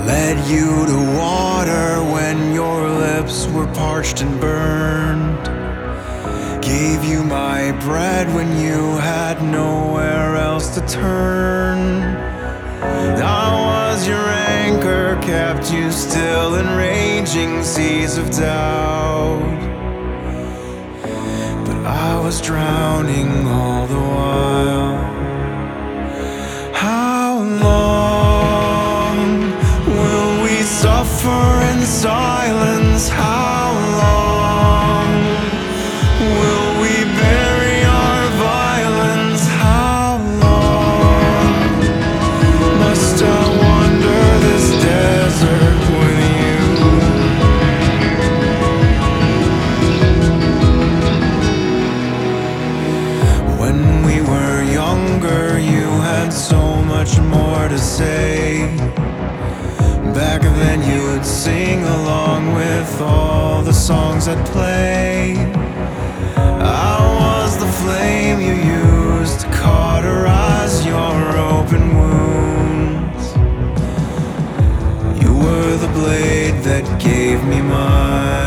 Led you to water when your lips were parched and burned. Gave you my bread when you had nowhere else to turn. I was your anchor, kept you still in raging seas of doubt. But I was drowning all the while. How long will we suffer in silence? How long will we bury our violence? How long must I wander this desert with you? When we were younger, you had so much more to say. Back then you'd sing along with all the songs I'd play. I was the flame you used to cauterize your open wounds. You were the blade that gave me mine.